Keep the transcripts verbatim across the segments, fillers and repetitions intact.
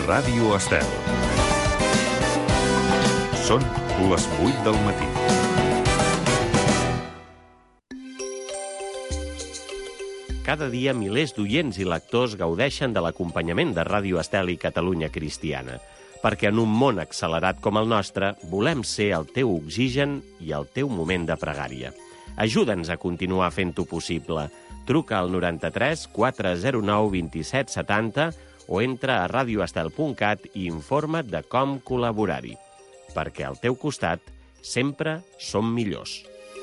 Ràdio Estel. Són les vuit del matí. Cada dia milers d'oients i lectors gaudeixen de l'acompanyament de Ràdio Estel i Catalunya Cristiana, perquè en un món accelerat com el nostre volem ser el teu oxigen i el teu moment de pregària. Ajuda'ns a continuar fent-ho possible. Truca al noranta-tres quatre zero nou vint-i-set setanta o entra a radioestel punt cat i informa't de com col·laborar-hi. Perquè al teu costat sempre som millors.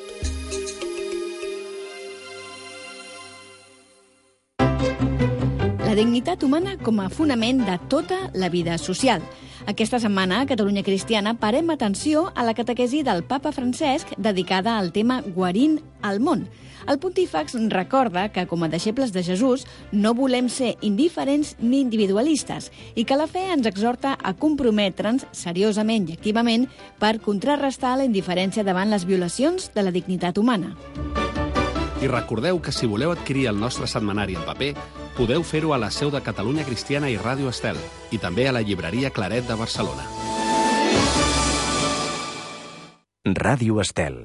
La dignitat humana com a fonament de tota la vida social. Aquesta setmana, a Catalunya Cristiana, parem atenció a la catequesi del papa Francesc dedicada al tema Guarint el món. El pontífex recorda que, com a deixebles de Jesús, no volem ser indiferents ni individualistes i que la fe ens exhorta a comprometre'ns seriosament i activament per contrarrestar la indiferència davant les violacions de la dignitat humana. I recordeu que si voleu adquirir el nostre setmanari en paper, podeu fer-ho a la seu de Catalunya Cristiana i Ràdio Estel, i també a la llibreria Claret de Barcelona. Ràdio Estel.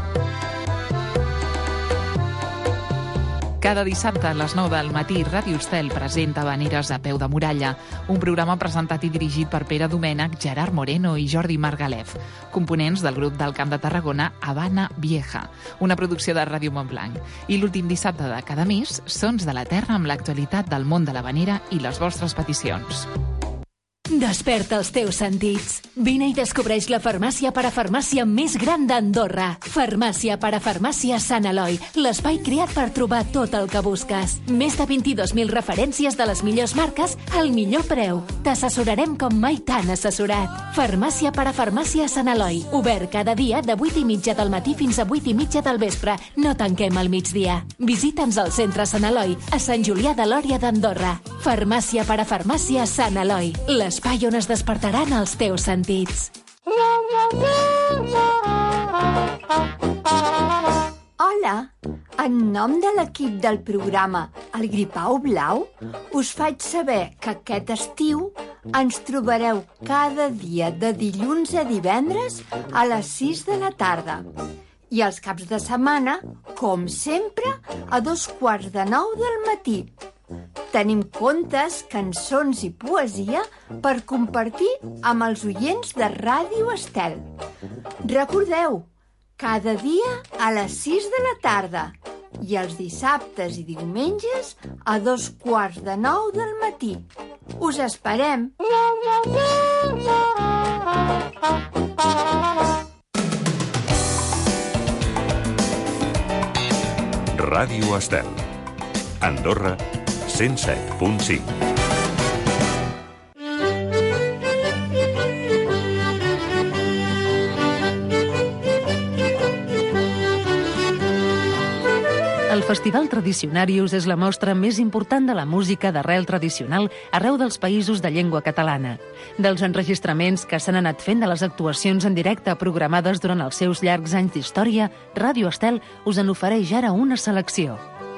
Cada dissabte a les nou del matí, Ràdio Estel presenta Habaneres a peu de muralla, un programa presentat i dirigit per Pere Domènech, Gerard Moreno i Jordi Margalef, components del grup del Camp de Tarragona Habana Vieja, una producció de Ràdio Montblanc. I l'últim dissabte de cada mes, Sons de la Terra amb l'actualitat del món de l'habanera i les vostres peticions. Desperta els teus sentits. Vine i descobreix la farmàcia parafarmàcia més gran d'Andorra. Farmàcia parafarmàcia Sant Eloi, l'espai creat per trobar tot el que busques. Més de vint-i-dos mil referències de les millors marques al millor preu. T'assessorarem com mai t'han assessorat. Farmàcia parafarmàcia Sant Eloi, obert cada dia de vuit i mitja del matí fins a vuit i mitja del vespre. No tanquem al migdia. Visita'ns al centre Sant Eloi, a Sant Julià de Lòria d'Andorra. Farmàcia parafarmàcia Sant Eloi, l'espai on es despertaran els teus sentits. Hola, en nom de l'equip del programa El Gripau Blau, us faig saber que aquest estiu ens trobareu cada dia de dilluns a divendres a les sis de la tarda. I els caps de setmana, com sempre, a dos quarts de nou del matí. Tenim contes, cançons i poesia per compartir amb els oients de Ràdio Estel. Recordeu, cada dia a les sis de la tarda i els dissabtes i diumenges a dos quarts de nou del matí. Us esperem! Ràdio Estel. Andorra, cent set punt cinc. El Festival Tradicionarius és la mostra més important de la música d'arrel tradicional arreu dels països de llengua catalana. Dels enregistraments que s'han anat fent de les actuacions en directe programades durant els seus llargs anys d'història, Ràdio Estel us en ofereix ara una selecció.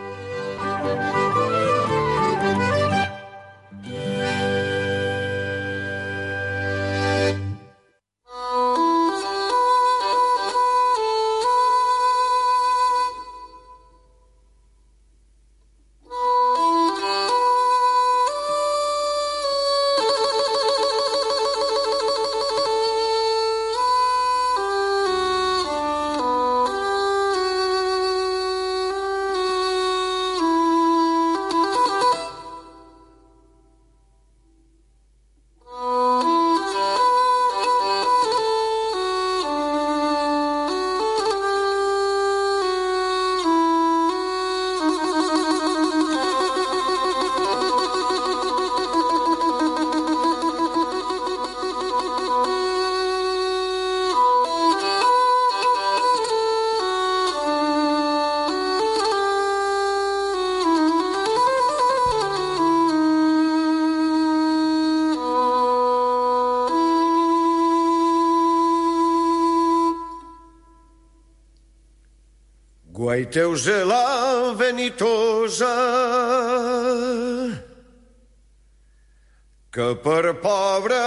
Guaiteusela venitosa, que per pobre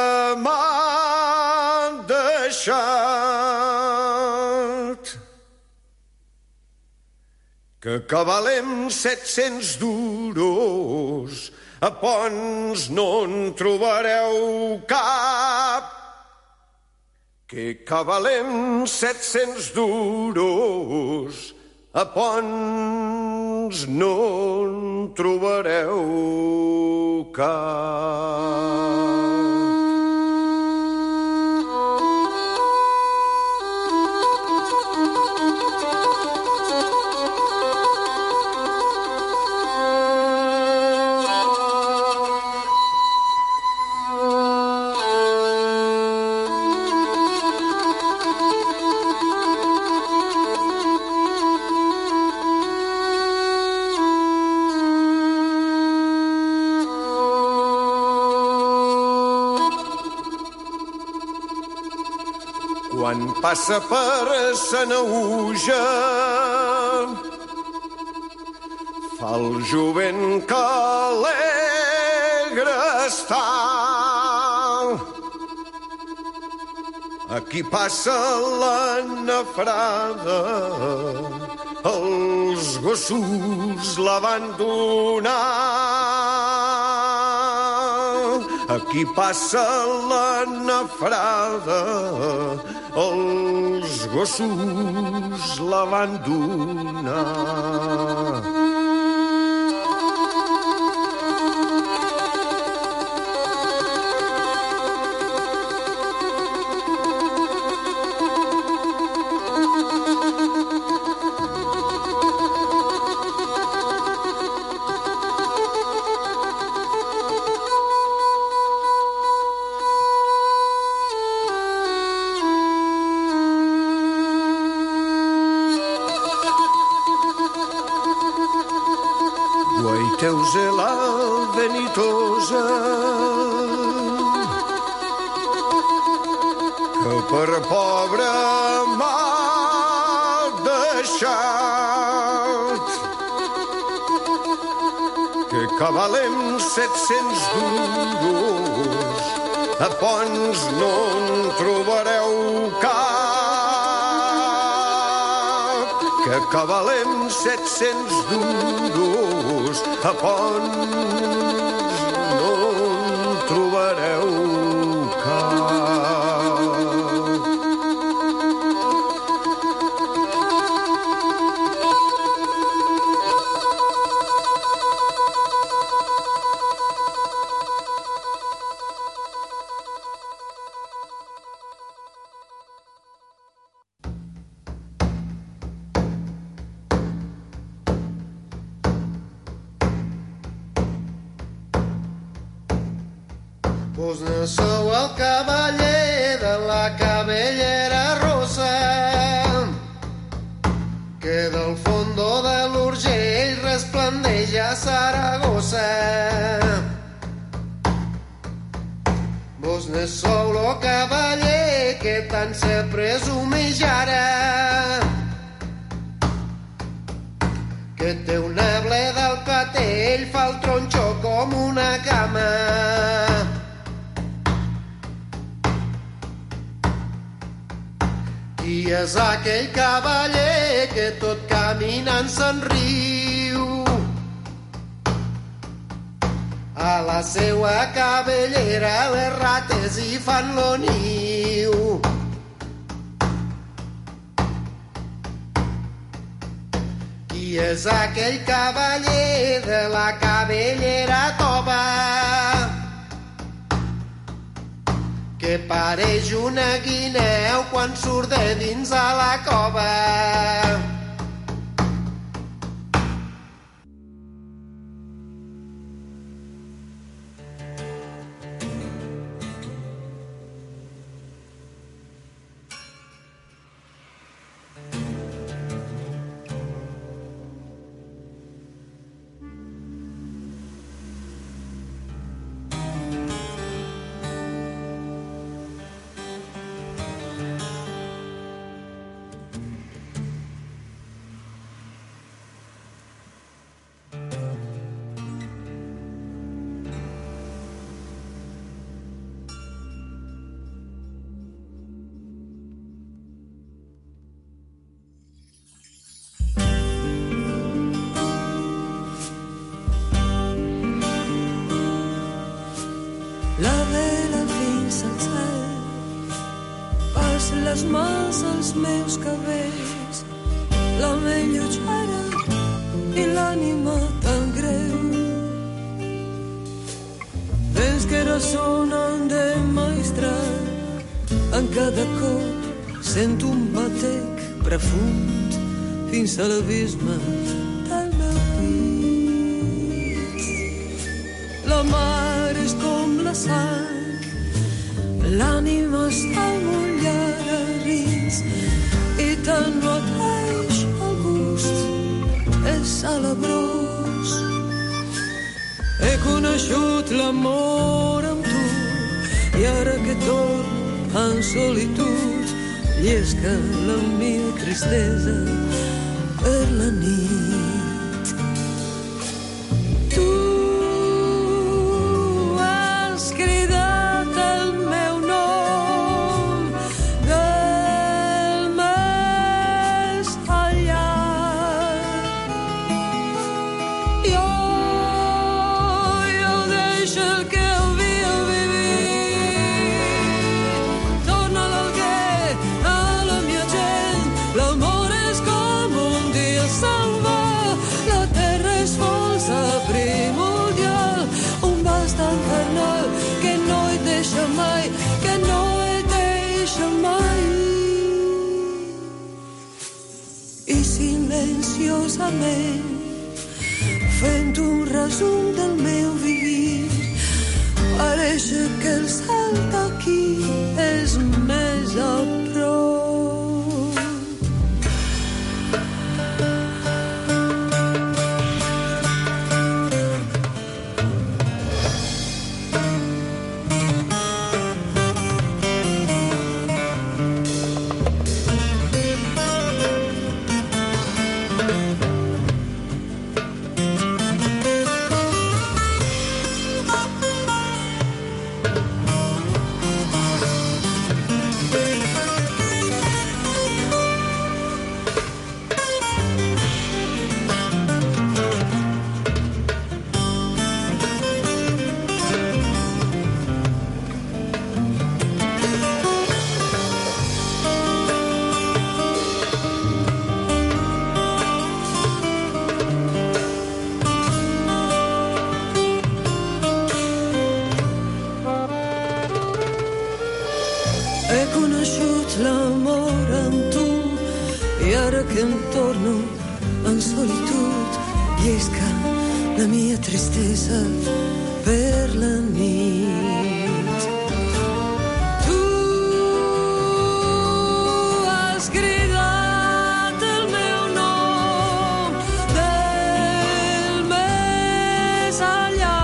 m'han deixat, que cavalem set-cents duros, a Ponts no en trobareu cap, que cavalem set-cents duros, a Ponts no en trobareu cap. Quan passa per Sanaüja, fa el jovent que alegre està. Aquí passa la nafrada, els gossos la van donar. Aquí passa la nafrada, els gossos la van donar. Guaiteus e la venitosa, que per pobre m'ha deixat, que cavalem set-cents duros, a Ponts no en trobareu cap, que cavalem set-cents duros, a Ponts no en trobareu cap. Vos no sou el cavaller de la cabellera rossa, que del fondo de l'Urgell resplendeix a Saragossa. Vos no sou el cavaller que tant se presumeix ara, que té una bleda al patell, fa el tronxo com una cama. Qui és aquell cavaller que tot caminant se'n riu? A la seua cabellera les rates hi fan lo niu. Qui és aquell cavaller de la cabellera tova, que pareix una guineu quan surt de dins a la cova? les mans als meus cabells, la mellochera i l'ànima tan greu. Vents que ressonen de maestrat, en cada cop sento un batec profund fins a l'abisme del meu pit. La mar és com la sang, l'ànima està mullada a rins i tant no atreix el gust, és salabrós. He coneixut l'amor amb tu i ara que torno en solitud llesca la meva tristesa per la nit. Tu has cridat el meu nom del més enllà. Jo el que havia vivit, torna l'alguer a la mia gent. L'amor és com un dia se'n va, la terra és força primordial, un vas tan carnal que no hi deixa mai, que no hi deixa mai. I silenciosament, fent un resum del meu vivir, pareix que el cel d'aquí és més a prop. He coneixut l'amor amb tu i ara que em torno en solitud llesca la mia tristesa per la nit. Tu has cridat el meu nom del més enllà.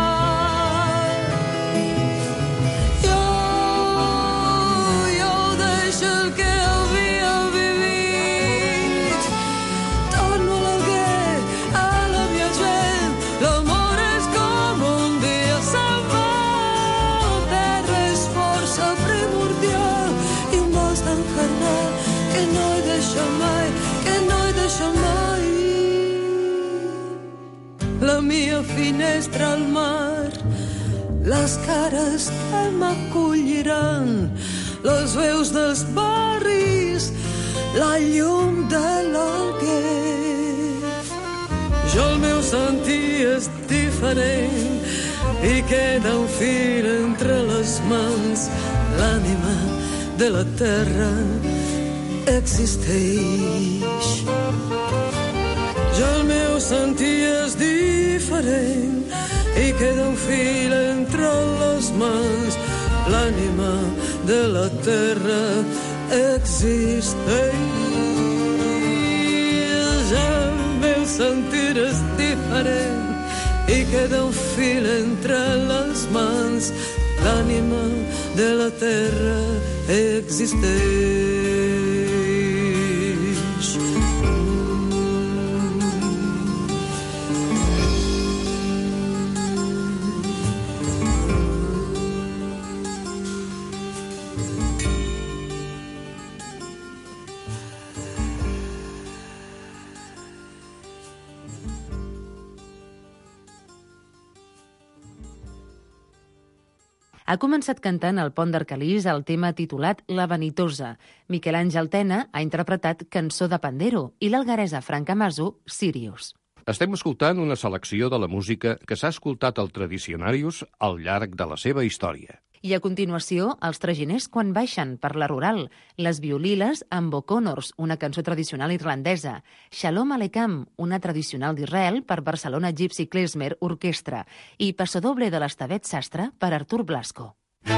La mia finestra al mar, les cares que m'acolliran, les veus dels barris, la llum de l'alguer. Jo el meu sentir és diferent i queda un fil entre les mans, l'ànima de la terra existeix. Jo el meu sentir és diferent i queda un fil entre les mans, l'ànima de la terra existeix. El meu sentir és diferent i queda un fil entre les mans, l'ànima de la terra existeix. Ha començat cantant al Pont d'Arcalís el tema titulat La Vanitosa. Miquel Àngel Tena ha interpretat Cançó de Pandero i l'algueresa Franca Masó, Sirius. Estem escoltant una selecció de la música que s'ha escoltat al Tradicionarius al llarg de la seva història. I a continuació, els traginers quan baixen per la rural, les violiles amb O'Connors, una cançó tradicional irlandesa, Shalom Aleichem, una tradicional d'Israel per Barcelona Gypsy Klezmer Orquestra i Passodoble de l'Estavet Sastre per Artur Blasco.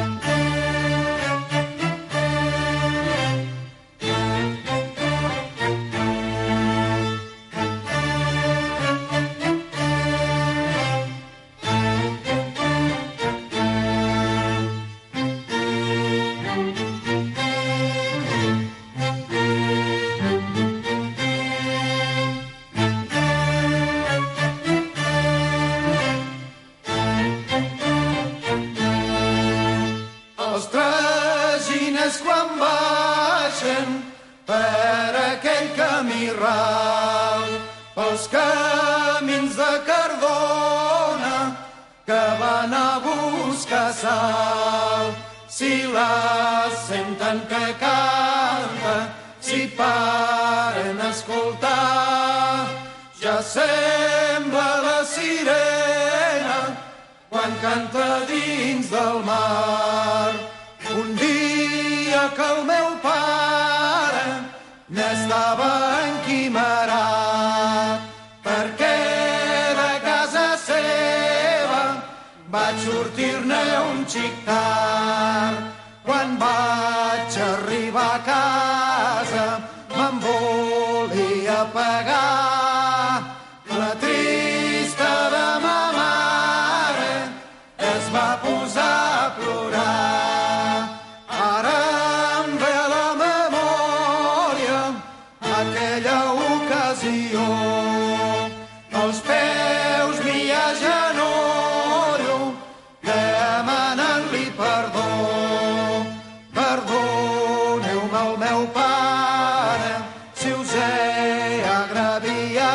Pels camins de Cardona que van a buscar sal. Si la senten que canta, si paren a escoltar, ja sembla la sirena quan canta dins del mar. Un dia que el meu pare n'estava enquimerat perquè de casa seva vaig sortir-ne un xic tard. Quan vaig arribar a casa me'n volia pegar. La trista de ma mare es va posar a plorar. Ara em ve a la memòria aquella ocasió. Els peus m'hi agenollo demanant-li perdó. Perdoneu-me el meu pare si us he agraviat.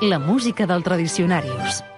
la música del Tradicionarius.